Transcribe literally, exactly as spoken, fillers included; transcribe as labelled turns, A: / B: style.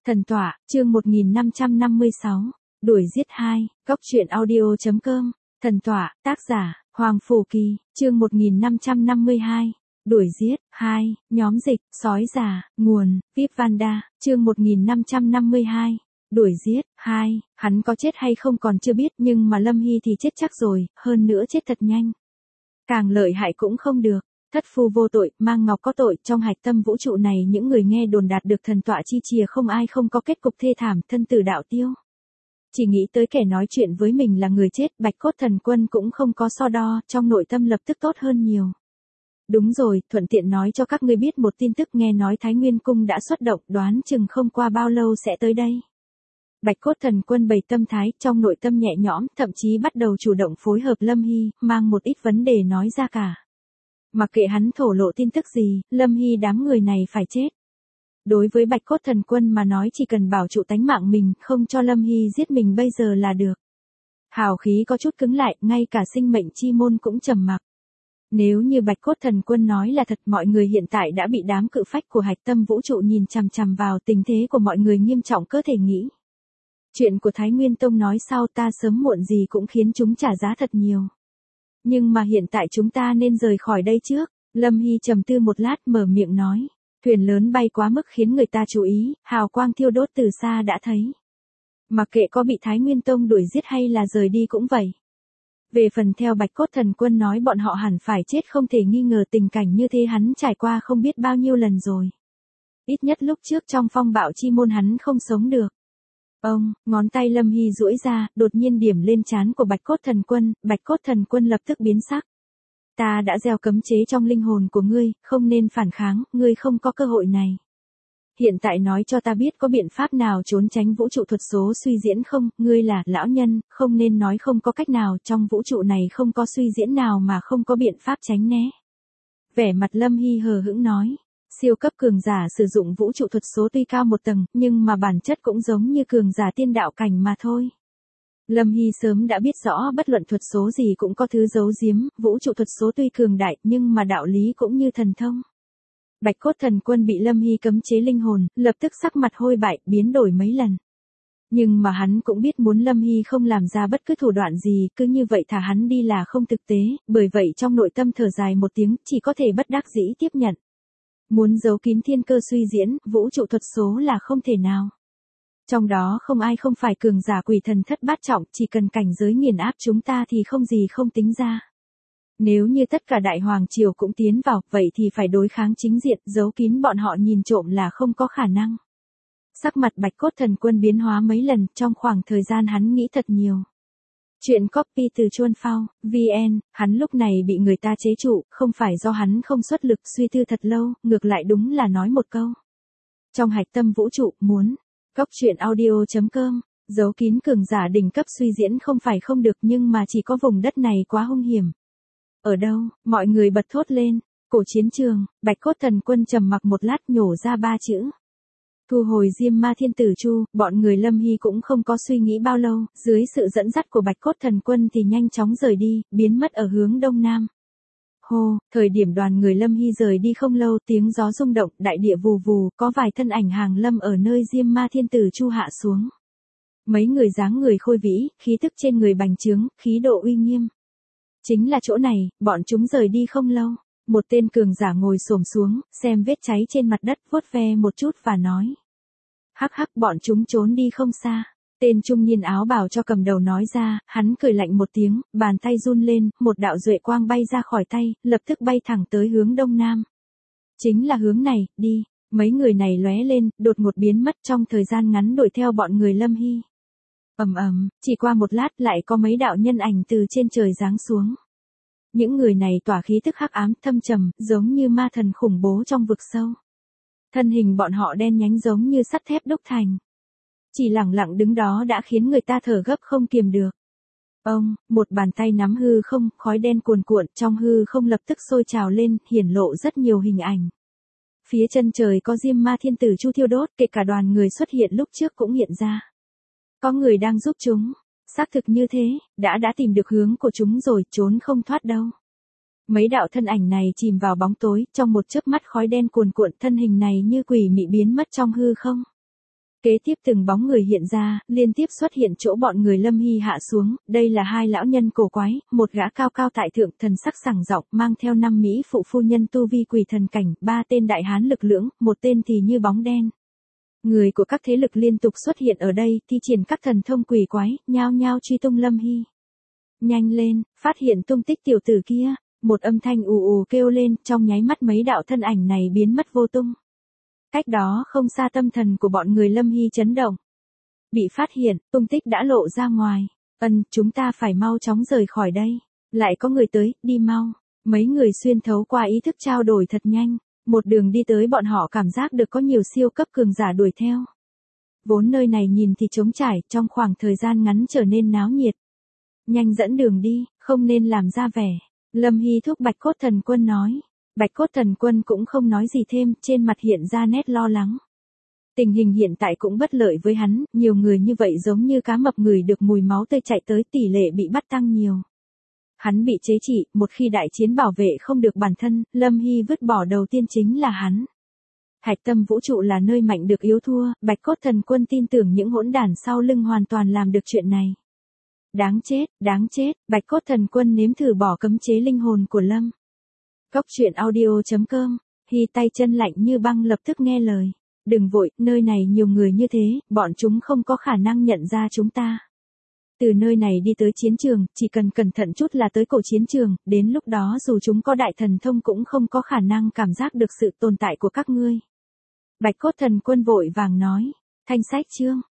A: Thần tọa, chương một nghìn năm trăm năm mươi sáu, đuổi giết hai, góc truyện audio.com, thần tọa, tác giả, Hoàng Phù Kỳ, chương một nghìn năm trăm năm mươi hai, đuổi giết, hai, nhóm dịch, sói già, nguồn, Vip Vanda, chương một nghìn năm trăm năm mươi hai, đuổi giết, hai, hắn có chết hay không còn chưa biết nhưng mà Lâm Hy thì chết chắc rồi, hơn nữa chết thật nhanh. Càng lợi hại cũng không được. Thất phu vô tội, mang ngọc có tội, trong hạch tâm vũ trụ này những người nghe đồn đạt được thần tọa chi chìa không ai không có kết cục thê thảm, thân tử đạo tiêu. Chỉ nghĩ tới kẻ nói chuyện với mình là người chết, Bạch Cốt Thần Quân cũng không có so đo, trong nội tâm lập tức tốt hơn nhiều. Đúng rồi, thuận tiện nói cho các ngươi biết một tin tức, nghe nói Thái Nguyên Cung đã xuất động, đoán chừng không qua bao lâu sẽ tới đây. Bạch Cốt Thần Quân bày tâm thái, trong nội tâm nhẹ nhõm, thậm chí bắt đầu chủ động phối hợp Lâm Hy, mang một ít vấn đề nói ra cả. Mặc kệ hắn thổ lộ tin tức gì, Lâm Hy đám người này phải chết. Đối với Bạch Cốt Thần Quân mà nói chỉ cần bảo trụ tánh mạng mình, không cho Lâm Hy giết mình bây giờ là được. Hào khí có chút cứng lại, ngay cả sinh mệnh chi môn cũng trầm mặc. Nếu như Bạch Cốt Thần Quân nói là thật, mọi người hiện tại đã bị đám cự phách của hạch tâm vũ trụ nhìn chằm chằm vào, tình thế của mọi người nghiêm trọng cơ thể nghĩ. Chuyện của Thái Nguyên Tông nói sau ta sớm muộn gì cũng khiến chúng trả giá thật nhiều. Nhưng mà hiện tại chúng ta nên rời khỏi đây trước. Lâm Hy trầm tư một lát mở miệng nói. Thuyền lớn bay quá mức khiến người ta chú ý, hào quang thiêu đốt từ xa đã thấy. Mặc kệ có bị Thái Nguyên Tông đuổi giết hay là rời đi cũng vậy. Về phần theo Bạch Cốt Thần Quân nói bọn họ hẳn phải chết không thể nghi ngờ, tình cảnh như thế hắn trải qua không biết bao nhiêu lần rồi. Ít nhất lúc trước trong phong bạo chi môn hắn không sống được. Ông, ngón tay Lâm Hy duỗi ra, đột nhiên điểm lên trán của Bạch Cốt Thần Quân, Bạch Cốt Thần Quân lập tức biến sắc. Ta đã gieo cấm chế trong linh hồn của ngươi, không nên phản kháng, ngươi không có cơ hội này. Hiện tại nói cho ta biết có biện pháp nào trốn tránh vũ trụ thuật số suy diễn không, ngươi là lão nhân, không nên nói không có cách nào, trong vũ trụ này không có suy diễn nào mà không có biện pháp tránh né. Vẻ mặt Lâm Hy hờ hững nói. Siêu cấp cường giả sử dụng vũ trụ thuật số tuy cao một tầng, nhưng mà bản chất cũng giống như cường giả tiên đạo cảnh mà thôi. Lâm Hy sớm đã biết rõ bất luận thuật số gì cũng có thứ giấu giếm, vũ trụ thuật số tuy cường đại, nhưng mà đạo lý cũng như thần thông. Bạch Cốt Thần Quân bị Lâm Hy cấm chế linh hồn, lập tức sắc mặt hôi bại, biến đổi mấy lần. Nhưng mà hắn cũng biết muốn Lâm Hy không làm ra bất cứ thủ đoạn gì, cứ như vậy thả hắn đi là không thực tế, bởi vậy trong nội tâm thở dài một tiếng, chỉ có thể bất đắc dĩ tiếp nhận. Muốn giấu kín thiên cơ suy diễn, vũ trụ thuật số là không thể nào. Trong đó không ai không phải cường giả quỷ thần thất bát trọng, chỉ cần cảnh giới nghiền áp chúng ta thì không gì không tính ra. Nếu như tất cả đại hoàng triều cũng tiến vào, vậy thì phải đối kháng chính diện, giấu kín bọn họ nhìn trộm là không có khả năng. Sắc mặt Bạch Cốt Thần Quân biến hóa mấy lần, trong khoảng thời gian hắn nghĩ thật nhiều. Chuyện copy từ Chuan Phao, vê en, hắn lúc này bị người ta chế trụ, không phải do hắn không xuất lực suy tư thật lâu, ngược lại đúng là nói một câu. Trong hạch tâm vũ trụ, muốn, góc truyện audio.com, giấu kín cường giả đỉnh cấp suy diễn không phải không được nhưng mà chỉ có vùng đất này quá hung hiểm. Ở đâu, mọi người bật thốt lên, cổ chiến trường, Bạch Cốt Thần Quân trầm mặc một lát nhổ ra ba chữ. Thu hồi Diêm Ma Thiên Tử Chu, bọn người Lâm Hy cũng không có suy nghĩ bao lâu, dưới sự dẫn dắt của Bạch Cốt Thần Quân thì nhanh chóng rời đi, biến mất ở hướng đông nam. Hô, thời điểm đoàn người Lâm Hy rời đi không lâu, tiếng gió rung động, đại địa vù vù, có vài thân ảnh hàng lâm ở nơi Diêm Ma Thiên Tử Chu hạ xuống. Mấy người dáng người khôi vĩ, khí tức trên người bành trướng, khí độ uy nghiêm. Chính là chỗ này, bọn chúng rời đi không lâu. Một tên cường giả ngồi xổm xuống, xem vết cháy trên mặt đất, vuốt ve một chút và nói. Hắc hắc, bọn chúng trốn đi không xa. Tên trung niên áo bào cho cầm đầu nói ra, hắn cười lạnh một tiếng, bàn tay run lên, một đạo duệ quang bay ra khỏi tay, lập tức bay thẳng tới hướng đông nam. Chính là hướng này, đi. Mấy người này lóe lên, đột ngột biến mất, trong thời gian ngắn đuổi theo bọn người Lâm Hy. Ầm ầm, chỉ qua một lát lại có mấy đạo nhân ảnh từ trên trời giáng xuống. Những người này tỏa khí tức hắc ám thâm trầm, giống như ma thần khủng bố trong vực sâu. Thân hình bọn họ đen nhánh giống như sắt thép đúc thành. Chỉ lẳng lặng đứng đó đã khiến người ta thở gấp không kiềm được. Ông, một bàn tay nắm hư không, khói đen cuồn cuộn, trong hư không lập tức sôi trào lên, hiển lộ rất nhiều hình ảnh. Phía chân trời có Diêm Ma Thiên Tử Chu thiêu đốt, kể cả đoàn người xuất hiện lúc trước cũng hiện ra. Có người đang giúp chúng. Xác thực như thế, đã đã tìm được hướng của chúng rồi, trốn không thoát đâu. Mấy đạo thân ảnh này chìm vào bóng tối, trong một chớp mắt khói đen cuồn cuộn, thân hình này như quỷ mị biến mất trong hư không. Kế tiếp từng bóng người hiện ra, liên tiếp xuất hiện chỗ bọn người Lâm Hy hạ xuống, đây là hai lão nhân cổ quái, một gã cao cao tại thượng thần sắc sảng giọng mang theo năm mỹ phụ phu nhân tu vi quỷ thần cảnh, ba tên đại hán lực lưỡng, một tên thì như bóng đen. Người của các thế lực liên tục xuất hiện ở đây, thi triển các thần thông quỷ quái, nhao nhao truy tung Lâm Hy. Nhanh lên, phát hiện tung tích tiểu tử kia, một âm thanh ù ù kêu lên, trong nháy mắt mấy đạo thân ảnh này biến mất vô tung. Cách đó không xa tâm thần của bọn người Lâm Hy chấn động. Bị phát hiện, tung tích đã lộ ra ngoài. Ân, chúng ta phải mau chóng rời khỏi đây. Lại có người tới, đi mau. Mấy người xuyên thấu qua ý thức trao đổi thật nhanh. Một đường đi tới bọn họ cảm giác được có nhiều siêu cấp cường giả đuổi theo. Vốn nơi này nhìn thì trống trải, trong khoảng thời gian ngắn trở nên náo nhiệt. Nhanh dẫn đường đi, không nên làm ra vẻ. Lâm Hy thúc Bạch Cốt Thần Quân nói. Bạch Cốt Thần Quân cũng không nói gì thêm, trên mặt hiện ra nét lo lắng. Tình hình hiện tại cũng bất lợi với hắn, nhiều người như vậy giống như cá mập ngửi được mùi máu tươi chạy tới, tỷ lệ bị bắt tăng nhiều. Hắn bị chế trị, một khi đại chiến bảo vệ không được bản thân, Lâm Hy vứt bỏ đầu tiên chính là hắn. Hạch tâm vũ trụ là nơi mạnh được yếu thua, Bạch Cốt Thần Quân tin tưởng những hỗn đản sau lưng hoàn toàn làm được chuyện này. Đáng chết, đáng chết, Bạch Cốt Thần Quân nếm thử bỏ cấm chế linh hồn của Lâm. Cốc truyện audio chấm com, Hy tay chân lạnh như băng lập tức nghe lời. Đừng vội, nơi này nhiều người như thế, bọn chúng không có khả năng nhận ra chúng ta. Từ nơi này đi tới chiến trường, chỉ cần cẩn thận chút là tới cổ chiến trường, đến lúc đó dù chúng có đại thần thông cũng không có khả năng cảm giác được sự tồn tại của các ngươi. Bạch Cốt Thần Quân vội vàng nói, thanh sách chương,